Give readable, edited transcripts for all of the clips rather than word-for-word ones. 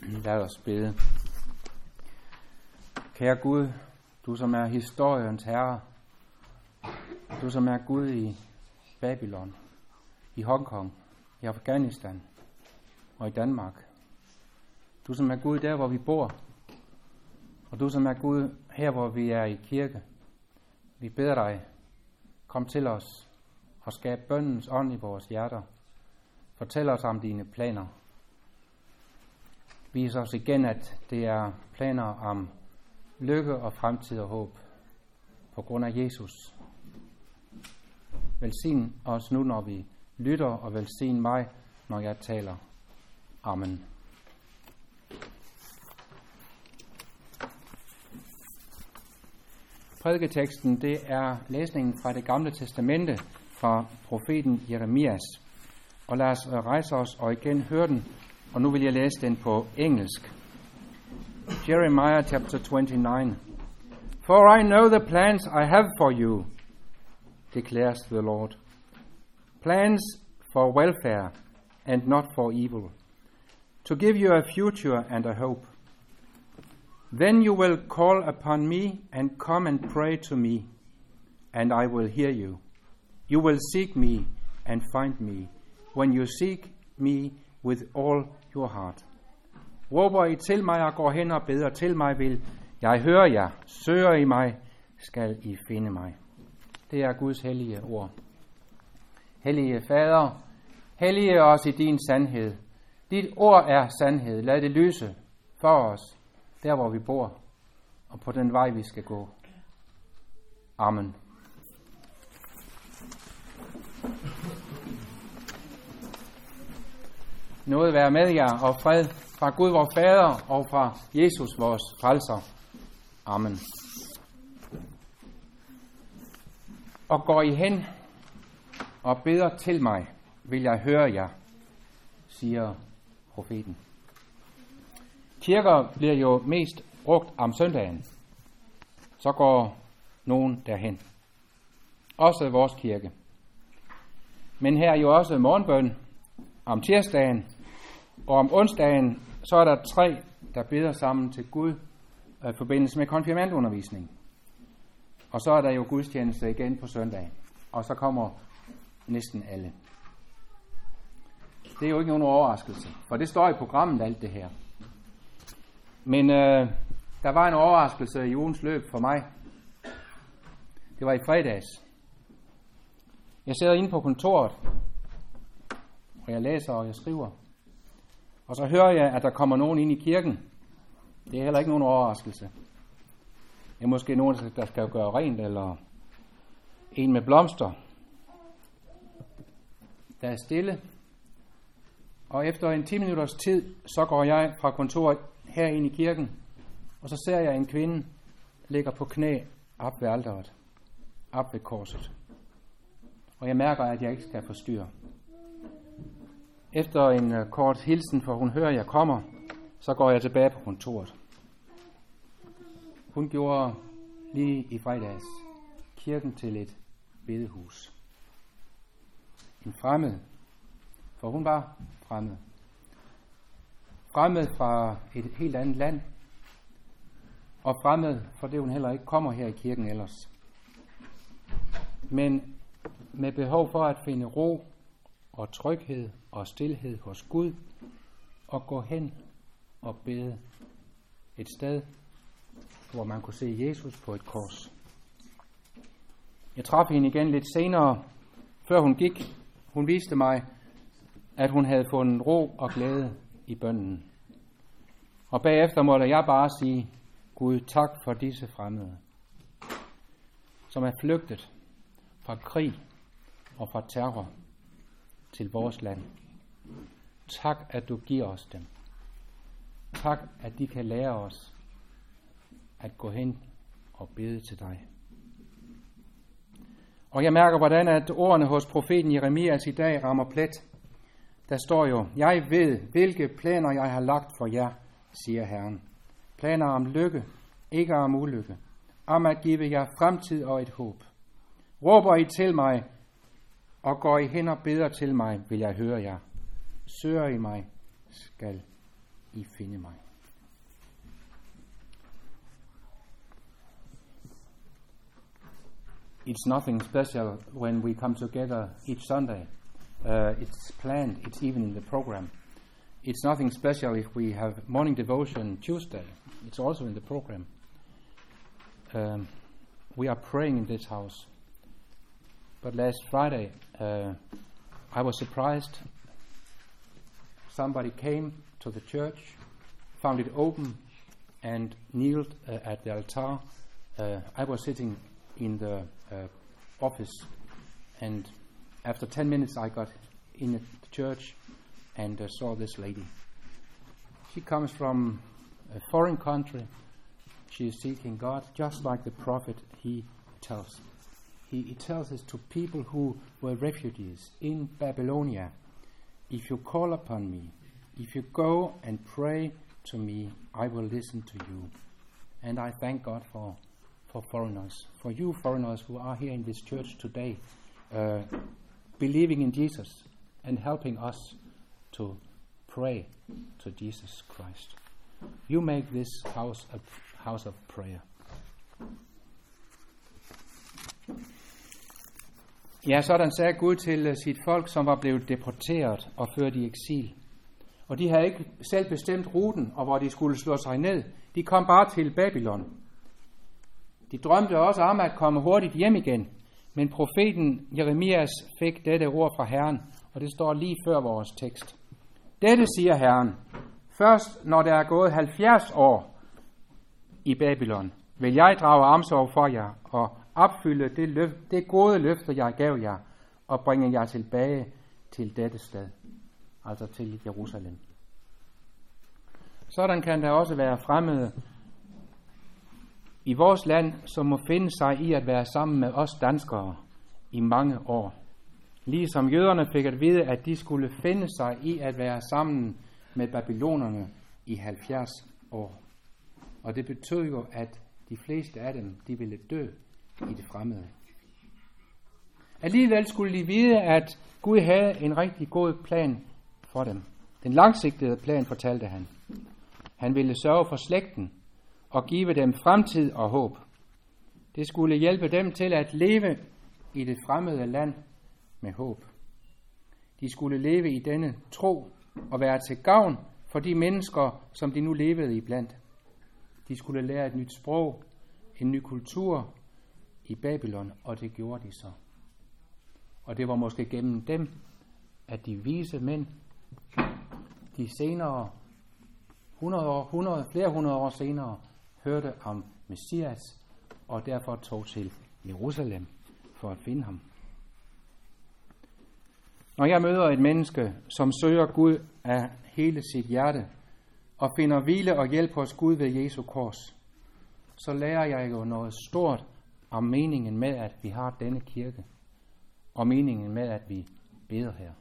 Lad os bede. Kære Gud, du som er historiens herre, du som er Gud i Babylon, i Hongkong, i Afghanistan og i Danmark. Du som er Gud der, hvor vi bor, og du som er Gud her, hvor vi er i kirke. Vi beder dig, kom til os og skab bønnens ånd i vores hjerter. Fortæl os om dine planer. Vis os igen, at det er planer om lykke og fremtid og håb på grund af Jesus. Velsign os nu, når vi lytter, og velsign mig, når jeg taler. Amen. Prædiketeksten, det er læsningen fra det gamle testamente fra profeten Jeremias. Og lad os rejse os og igen høre den, og nu vil jeg læse den på engelsk. Jeremiah chapter 29. For I know the plans I have for you, declares the Lord. Plans for welfare and not for evil, to give you a future and a hope. Then you will call upon me and come and pray to me, and I will hear you. You will seek me and find me, when you seek me with all your heart. Råber I til mig og går hen og beder til mig, vil jeg høre jer. Søger I mig, skal I finde mig. Det er Guds hellige ord. Hellige Fader, hellige os i din sandhed. Dit ord er sandhed. Lad det lyse for os, der hvor vi bor, og på den vej vi skal gå. Amen. Nåde være med jer, og fred fra Gud vor Fader og fra Jesus vores frelser. Amen. Og går I hen og beder til mig, vil jeg høre jer, siger profeten. Kirker bliver jo mest brugt om søndagen. Så går nogen derhen. Også vores kirke. Men her er jo også morgenbøn om tirsdagen, og om onsdagen, så er der 3, der beder sammen til Gud i forbindelse med konfirmandundervisning. Og så er der jo gudstjeneste igen på søndag. Og så kommer næsten alle. Det er jo ikke nogen overraskelse, for det står i programmet alt det her. Men der var en overraskelse i ugens løb for mig. Det var i fredags. Jeg sidder inde på kontoret, og jeg læser og jeg skriver. Og så hører jeg, at der kommer nogen ind i kirken. Det er heller ikke nogen overraskelse. Det er måske nogen, der skal gøre rent, eller en med blomster. Der er stille. Og efter en 10 minutters tid, så går jeg fra kontoret her ind i kirken. Og så ser jeg en kvinde ligger på knæ op ved alteret. Op ved korset. Og jeg mærker, at jeg ikke skal forstyrre. Efter en kort hilsen, for hun hører, at jeg kommer, så går jeg tilbage på kontoret. Hun gjorde lige i fredags kirken til et bedehus. En fremmed, for hun var fremmed. Fremmed fra et helt andet land, og fremmed, for det hun heller ikke kommer her i kirken ellers. Men med behov for at finde ro og tryghed og stilhed hos Gud, og gå hen og bede et sted, hvor man kunne se Jesus på et kors. Jeg traf hende igen lidt senere, før hun gik. Hun viste mig, at hun havde fundet ro og glæde i bønnen. Og bagefter måtte jeg bare sige, Gud, tak for disse fremmede, som er flygtet fra krig og fra terror til vores land. Tak, at du giver os dem. Tak, at de kan lære os at gå hen og bede til dig. Og jeg mærker, hvordan at ordene hos profeten Jeremias i dag rammer plet. Der står jo, jeg ved, hvilke planer jeg har lagt for jer, siger Herren. Planer om lykke, ikke om ulykke. Om at give jer fremtid og et håb. Råber I til mig, og går I hen og beder til mig, vil jeg høre jer. Søger I mig, skal I finde mig. It's nothing special when we come together each Sunday. It's planned, it's even in the program. It's nothing special if we have morning devotion Tuesday. It's also in the program. We are praying in this house. But last Friday, I was surprised. Somebody came to the church, found it open, and kneeled at the altar. I was sitting in the office, and after 10 minutes I got in the church and saw this lady. She comes from a foreign country. She is seeking God, just like the prophet he tells. He tells us to people who were refugees in Babylonia, if you call upon me, if you go and pray to me, I will listen to you. And I thank God for foreigners, for you foreigners who are here in this church today, believing in Jesus and helping us to pray to Jesus Christ. You make this house a house of prayer. Ja, sådan sagde Gud til sit folk, som var blevet deporteret og ført i eksil. Og de havde ikke selv bestemt ruten, og hvor de skulle slå sig ned. De kom bare til Babylon. De drømte også om at komme hurtigt hjem igen, men profeten Jeremias fik dette ord fra Herren, og det står lige før vores tekst. Dette siger Herren: først når der er gået 70 år i Babylon, vil jeg drage omsorg for jer og opfylde det gode løfte, jeg gav jer, og bringe jer tilbage til dette sted, altså til Jerusalem. Sådan kan der også være fremmede i vores land, som må finde sig i at være sammen med os danskere i mange år. Ligesom jøderne fik at vide, at de skulle finde sig i at være sammen med babylonerne i 70 år. Og det betød jo, at de fleste af dem, de ville dø i det fremmede. Alligevel skulle de vide, at Gud havde en rigtig god plan for dem. Den langsigtede plan, fortalte han. Han ville sørge for slægten og give dem fremtid og håb. Det skulle hjælpe dem til at leve i det fremmede land med håb. De skulle leve i denne tro og være til gavn for de mennesker, som de nu levede iblandt. De skulle lære et nyt sprog, en ny kultur i Babylon, og det gjorde de så. Og det var måske gennem dem, at de vise mænd, de senere flere hundrede år senere, hørte om Messias, og derfor tog til Jerusalem for at finde ham. Når jeg møder et menneske, som søger Gud af hele sit hjerte, og finder hvile og hjælp hos Gud ved Jesu kors, så lærer jeg jo noget stort om meningen med, at vi har denne kirke, og meningen med, at vi beder her.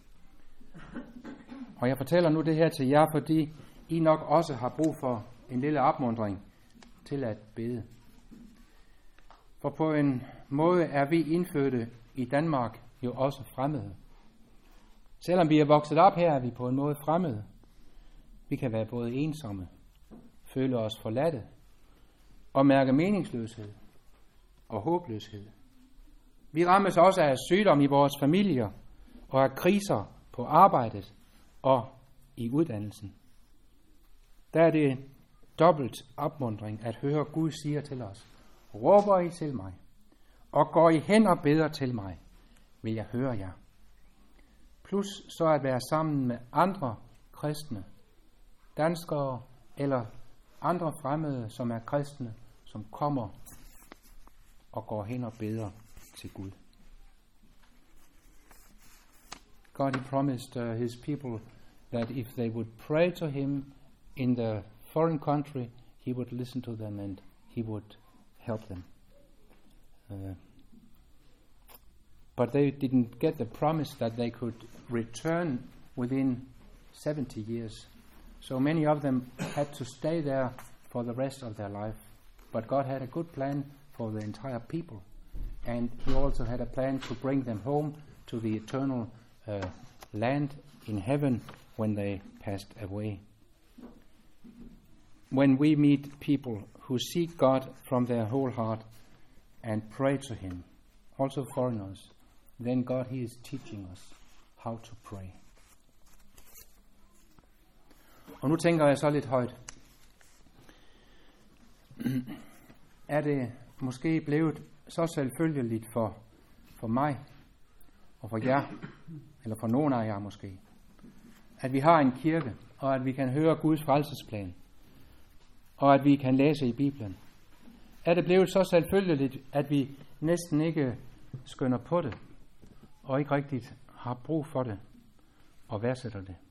Og jeg fortæller nu det her til jer, fordi I nok også har brug for en lille opmuntring til at bede. For på en måde er vi indfødte i Danmark jo også fremmede. Selvom vi er vokset op her, er vi på en måde fremmede. Vi kan være både ensomme, føle os forladte og mærke meningsløshed og håbløshed. Vi rammes også af sygdom i vores familier og af kriser på arbejdet og i uddannelsen. Der er det dobbelt opmuntring at høre Gud siger til os: råber I til mig, og går I hen og beder til mig, vil jeg høre jer. Plus så at være sammen med andre kristne, danskere eller andre fremmede, som er kristne, som kommer og går hen og beder til Gud. God promised his people that if they would pray to him in the foreign country, he would listen to them and he would help them. But they didn't get the promise that they could return within 70 years. So many of them had to stay there for the rest of their life. But God had a good plan for the entire people. And he also had a plan to bring them home to the eternal land in heaven when they passed away. when we meet people who seek God from their whole heart and pray to Him, also foreigners, then God, He is teaching us how to pray. Og nu tænker jeg så lidt højt. Er det måske blevet så selvfølgeligt for mig og for jer, eller for nogen af jer måske, at vi har en kirke, og at vi kan høre Guds frelsesplan, og at vi kan læse i Bibelen? Er det blevet så selvfølgeligt, at vi næsten ikke skynder på det, og ikke rigtigt har brug for det, og værdsætter det?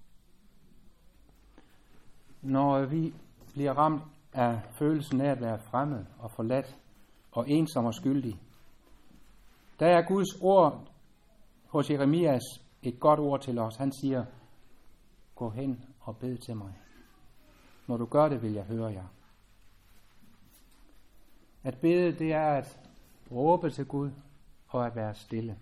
Når vi bliver ramt af følelsen af at være fremmed og forladt og ensom og skyldig, der er Guds ord hos Jeremias et godt ord til os. Han siger, gå hen og bed til mig. Når du gør det, vil jeg høre jer. At bede, det er at råbe til Gud og at være stille.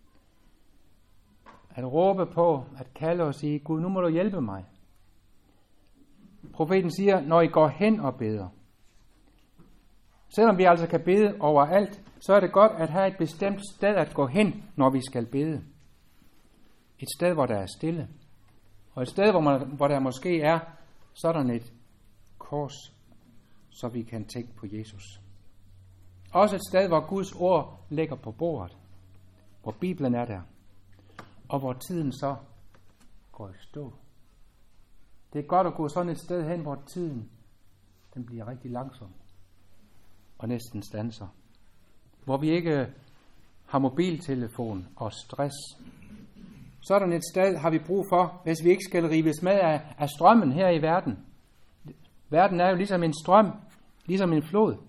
At råbe på, at kalde og sige, Gud, nu må du hjælpe mig. Profeten siger, når I går hen og beder. Selvom vi altså kan bede overalt, så er det godt at have et bestemt sted at gå hen, når vi skal bede. Et sted, hvor der er stille. Og et sted, hvor der måske er sådan et kors, så vi kan tænke på Jesus. Også et sted, hvor Guds ord ligger på bordet. Hvor Bibelen er der. Og hvor tiden så går i stå. Det er godt at gå sådan et sted hen, hvor tiden den bliver rigtig langsom. Og næsten standser. Hvor vi ikke har mobiltelefon og stress. Sådan et sted har vi brug for, hvis vi ikke skal rives med af strømmen her i verden. Verden er jo ligesom en strøm, ligesom en flod.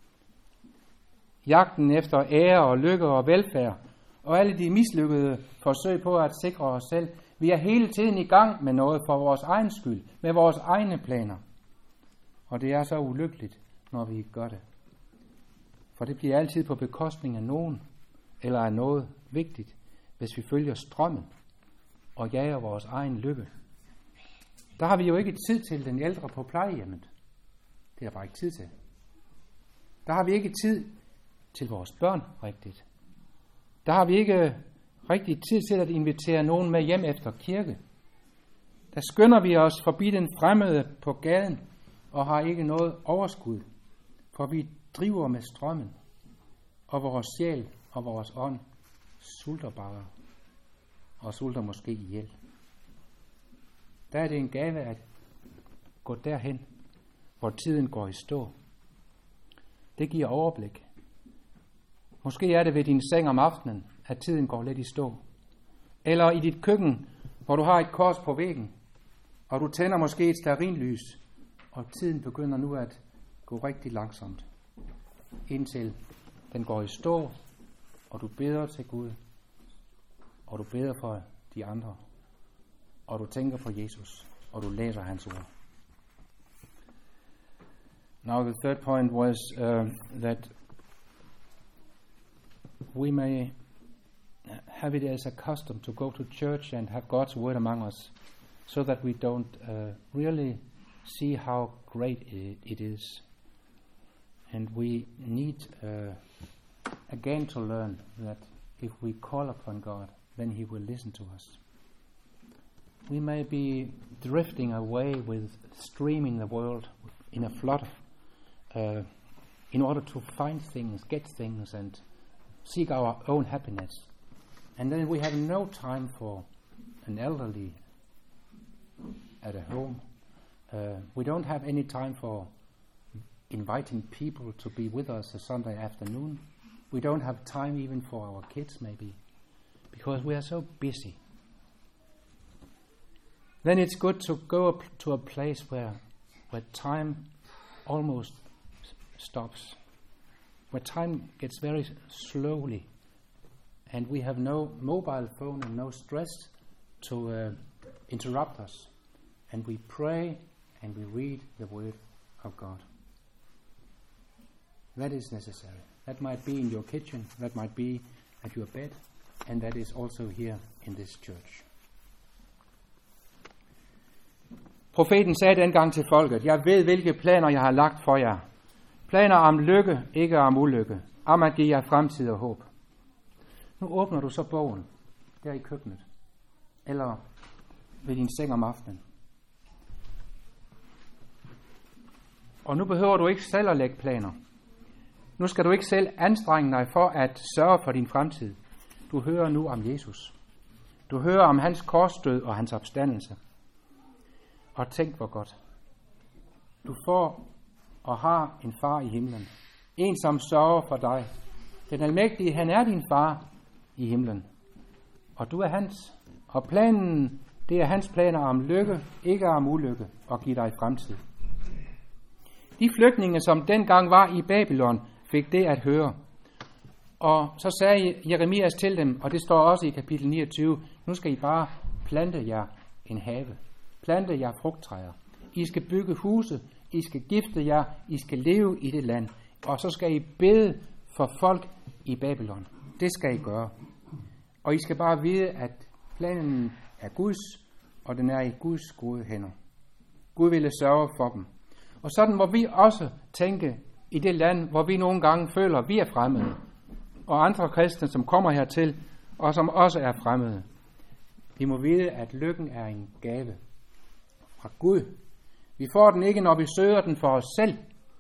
Jagten efter ære og lykke og velfærd, og alle de mislykkede forsøg på at sikre os selv. Vi er hele tiden i gang med noget for vores egen skyld, med vores egne planer. Og det er så ulykkeligt, når vi ikke gør det. For det bliver altid på bekostning af nogen, eller af noget vigtigt, hvis vi følger strømmen og jager vores egen lykke. Der har vi jo ikke tid til den ældre på plejehjemmet. Det er bare ikke tid til. Der har vi ikke tid til vores børn rigtigt. Der har vi ikke rigtig tid til at invitere nogen med hjem efter kirke. Der skynder vi os forbi den fremmede på gaden og har ikke noget overskud, for vi driver med strømmen, og vores sjæl og vores ånd sulter bare, og sulter måske ihjel. Der er det en gave at gå derhen, hvor tiden går i stå. Det giver overblik. Måske er det ved din seng om aftenen, at tiden går lidt i stå. Eller i dit køkken, hvor du har et kors på væggen, og du tænder måske et stearinlys, og tiden begynder nu at gå rigtig langsomt, indtil den går i stå, og du beder til Gud, og du beder for de andre, og du tænker på Jesus, og du læser hans ord. Now the third point was that we may have it as a custom to go to church and have God's word among us, so that we don't really see how great it is. And we need again to learn that if we call upon God, then He will listen to us. We may be drifting away with streaming the world in a flood in order to find things, get things, and seek our own happiness. And then we have no time for an elderly at a home. We don't have any time for inviting people to be with us a Sunday afternoon. We don't have time even for our kids maybe, because we are so busy. Then it's good to go to a place where time almost stops, where time gets very slowly, and we have no mobile phone and no stress to interrupt us, and we pray and we read the Word of God. That is necessary. That might be in your kitchen, that might be at your bed, and that is also here in this church. Profeten sagde dengang til folket, jeg ved, hvilke planer jeg har lagt for jer. Planer om lykke, ikke om ulykke. Om at give jer fremtid og håb. Nu åbner du så bogen, der i køkkenet. Eller ved din seng om aftenen. Og nu behøver du ikke selv at lægge planer. Nu skal du ikke selv anstrenge dig for at sørge for din fremtid. Du hører nu om Jesus. Du hører om hans korsdød og hans opstandelse. Og tænk hvor godt. Du får og har en far i himlen. En som sørger for dig. Den almægtige, han er din far i himlen. Og du er hans. Og planen, det er hans planer om lykke, ikke om ulykke, og give dig fremtid. De flygtninge, som dengang var i Babylon, fik det at høre. Og så sagde Jeremias til dem, og det står også i kapitel 29, nu skal I bare plante jer en have. Plante jer frugttræer. I skal bygge huse, I skal gifte jer, I skal leve i det land. Og så skal I bede for folk i Babylon. Det skal I gøre. Og I skal bare vide, at planen er Guds, og den er i Guds gode hænder. Gud ville sørge for dem. Og sådan må vi også tænke i det land, hvor vi nogle gange føler, at vi er fremmede. Og andre kristne, som kommer hertil, og som også er fremmede. Vi må vide, at lykken er en gave fra Gud. Vi får den ikke, når vi søger den for os selv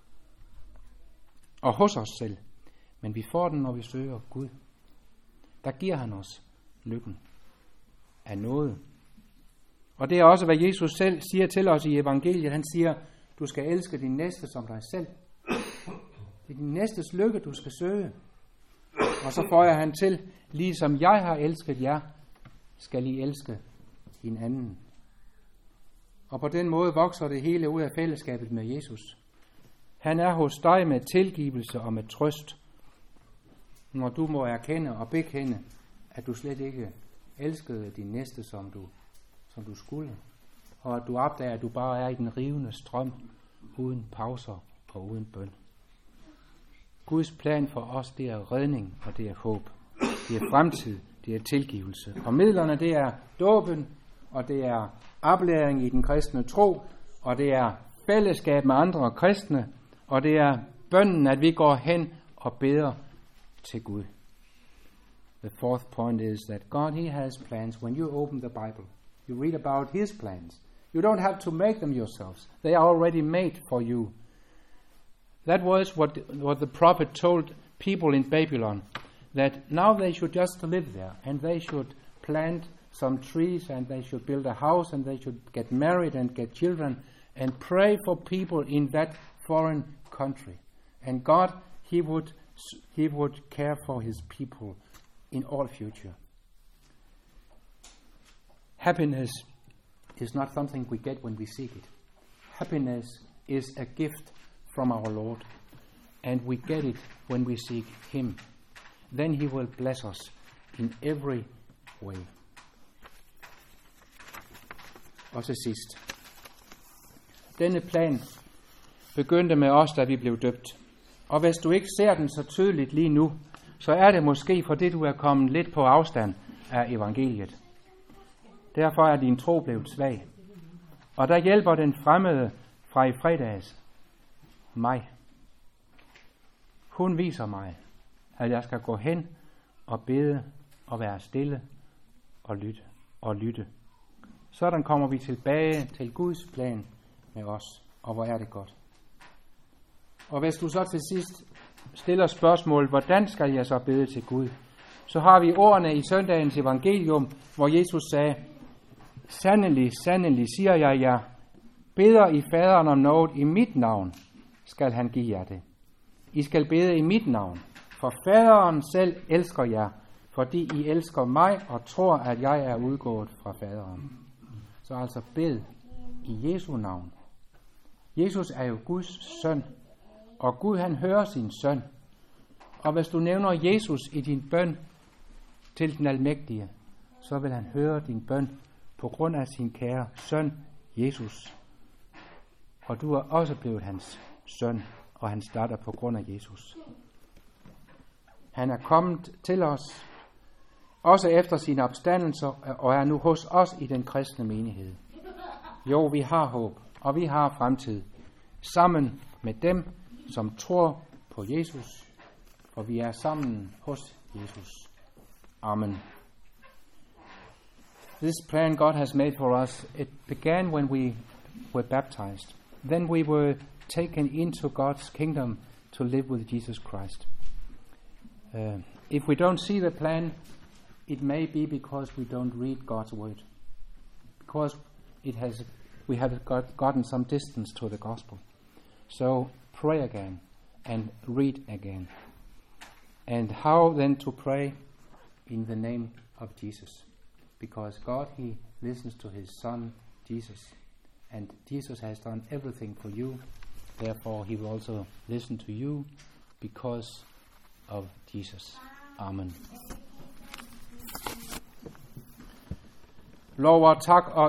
og hos os selv. Men vi får den, når vi søger Gud. Der giver han os lykken af noget. Og det er også, hvad Jesus selv siger til os i evangeliet. Han siger, du skal elske din næste som dig selv. Det er din næstes lykke, du skal søge. Og så får han til, ligesom jeg har elsket jer, skal I elske hinanden. Og på den måde vokser det hele ud af fællesskabet med Jesus. Han er hos dig med tilgivelse og med trøst. Når du må erkende og bekende, at du slet ikke elskede din næste, som du skulle. Og at du opdager, at du bare er i den rivende strøm, uden pauser og uden bøn. Guds plan for os, det er redning, og det er håb. Det er fremtid, det er tilgivelse. Og midlerne, det er dåben, og det er oplæring i den kristne tro, og det er fællesskab med andre kristne, og det er bønnen, at vi går hen og beder til Gud. The fourth point is that God, He has plans. When you open the Bible, you read about His plans. You don't have to make them yourselves. They are already made for you. That was what the prophet told people in Babylon, that now they should just live there, and they should plant some trees, and they should build a house, and they should get married and get children, and pray for people in that foreign country. And God, He would care for His people in all future. Happiness is not something we get when we seek it. Happiness is a gift from our Lord, and we get it when we seek Him. Then He will bless us in every way. Og til sidst. Denne plan begyndte med os, da vi blev døbt. Og hvis du ikke ser den så tydeligt lige nu, så er det måske fordi du er kommet lidt på afstand af evangeliet. Derfor er din tro blevet svag. Og der hjælper den fremmede fra i fredags mig. Hun viser mig, at jeg skal gå hen og bede og være stille og lytte. Sådan kommer vi tilbage til Guds plan med os. Og hvor er det godt. Og hvis du så til sidst stiller spørgsmål, hvordan skal jeg så bede til Gud? Så har vi ordene i søndagens evangelium, hvor Jesus sagde, sandelig, sandelig, siger jeg jer, beder I faderen om noget i mit navn, skal han give jer det. I skal bede i mit navn, for faderen selv elsker jer, fordi I elsker mig og tror, at jeg er udgået fra faderen. Så altså bed i Jesu navn. Jesus er jo Guds søn, og Gud han hører sin søn. Og hvis du nævner Jesus i din bøn til den almægtige, så vil han høre din bøn på grund af sin kære søn, Jesus. Og du er også blevet hans søn og hans datter på grund af Jesus. Han er kommet til os, også efter sin opstandelse, og er nu hos os i den kristne menighed. Jo, vi har håb, og vi har fremtid. Sammen med dem, som tror på Jesus, for vi er sammen hos Jesus. Amen. This plan God has made for us, it began when we were baptized. Then we were taken into God's kingdom to live with Jesus Christ. If we don't see the plan, it may be because we don't read God's word. Because we have gotten some distance to the gospel. So pray again and read again. And how then to pray? In the name of Jesus. Because God, He listens to His Son, Jesus. And Jesus has done everything for you. Therefore, He will also listen to you because of Jesus. Amen. Lov og tak og